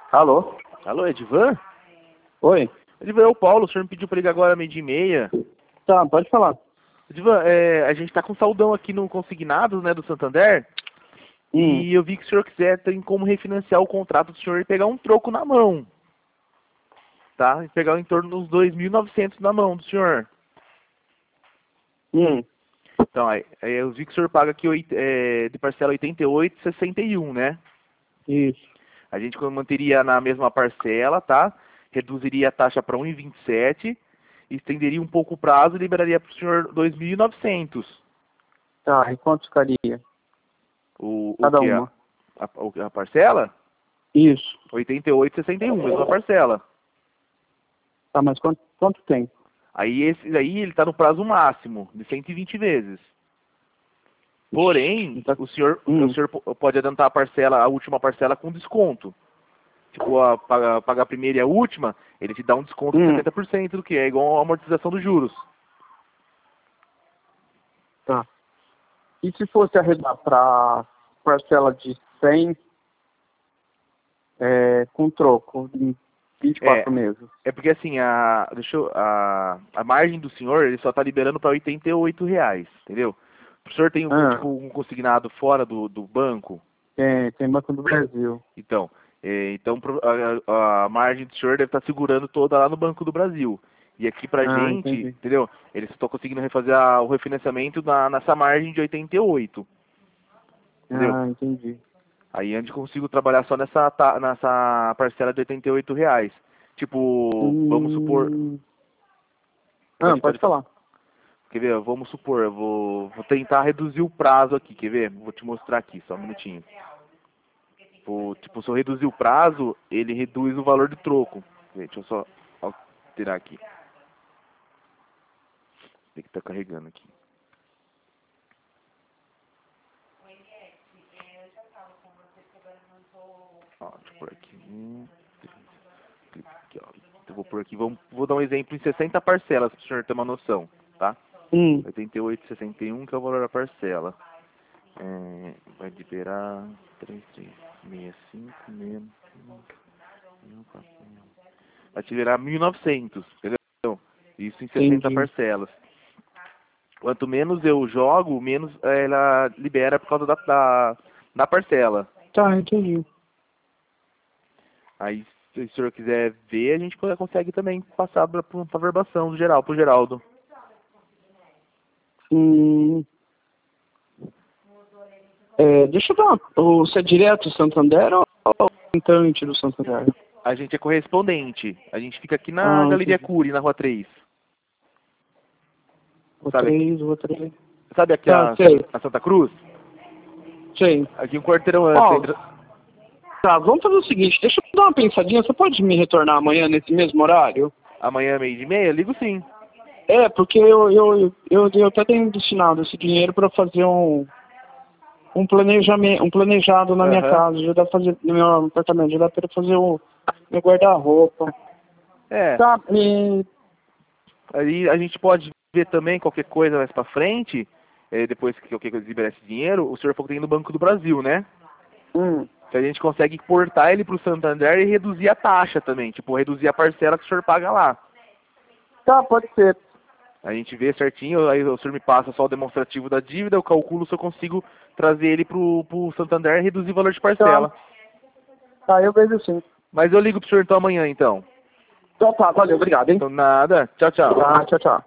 Alô? Alô, Edivan? Oi? Edivan, é o Paulo, o senhor me pediu para ligar agora 12h30. Tá, pode falar. Edivan, a gente tá com saldão aqui no Consignados, né, do Santander, e eu vi que o senhor quiser, tem como refinanciar o contrato do senhor e pegar um troco na mão, tá? E pegar em torno dos 2.900 na mão do senhor. Então, aí eu vi que o senhor paga aqui de parcela 88,61, né? Isso. A gente manteria na mesma parcela, tá? Reduziria a taxa para 1,27, estenderia um pouco o prazo e liberaria para o senhor 2.900. Tá, e quanto ficaria? Cada uma. A parcela? Isso. 88,61, mesma parcela. Tá, mas quanto tempo? Aí esse daí ele está no prazo máximo, de 120 vezes. Porém, o senhor pode adiantar a parcela, a última parcela com desconto. Tipo, pagar a primeira e a última, ele te dá um desconto de 70% do que é igual a amortização dos juros. Tá. E se fosse arredar para parcela de 100 com troco em 24 meses? É porque assim, a margem do senhor, ele só está liberando para R$ 88, entendeu? O senhor tem tipo, um consignado fora do banco? Tem Banco do Brasil. Então, a margem do senhor deve estar segurando toda lá no Banco do Brasil. E aqui pra gente, entendi. entendeu? Eles estão conseguindo refazer o refinanciamento nessa margem de 88. Entendeu? Entendi. Aí a gente consigo trabalhar só nessa parcela de R$ 88. Tipo, vamos supor. Pode falar. Quer ver? Vamos supor, eu vou tentar reduzir o prazo aqui, quer ver? Vou te mostrar aqui, só um minutinho. Tipo, se eu reduzir o prazo, ele reduz o valor do troco. Deixa eu só alterar aqui. Tem que estar carregando aqui. Ó, deixa eu pôr aqui. Aqui, ó. Eu vou pôr aqui, vou dar um exemplo em 60 parcelas, para o senhor ter uma noção, tá? 88,61, que é o valor da parcela. Vai liberar 3,365 menos. Vai te liberar 1.900, entendeu? Isso em 60 parcelas. Quanto menos eu jogo, menos ela libera por causa da parcela. Tá, entendi. Aí, se o senhor quiser ver, a gente consegue também passar para uma verbação do geral, pro Geraldo. Deixa eu dar você é direto do Santander ou representante do Santander? A gente é correspondente. A gente fica aqui na Galeria Cury, na Rua 3. Rua 3. Sabe aqui a Santa Cruz? Sei. Aqui um quarteirão antes. Tá, vamos fazer o seguinte, deixa eu dar uma pensadinha, você pode me retornar amanhã nesse mesmo horário? Amanhã, 12h30? Ligo sim. Porque eu até tenho destinado esse dinheiro para fazer um planejado na minha casa, já dá pra fazer, no meu apartamento, já dá para fazer o meu guarda-roupa. Tá, Aí a gente pode ver também qualquer coisa mais pra frente, depois que eu liberar esse dinheiro, o senhor falou que tem no Banco do Brasil, né? Que a gente consegue portar ele pro Santander e reduzir a taxa também, tipo, reduzir a parcela que o senhor paga lá. Tá, pode ser. A gente vê certinho, aí o senhor me passa só o demonstrativo da dívida, eu calculo se eu consigo trazer ele pro Santander e reduzir o valor de parcela. Tá, eu vejo sim. Mas eu ligo pro senhor então amanhã, então. Então tá, valeu, obrigado, hein? Então nada, tchau, tchau. Tá, tchau, tchau.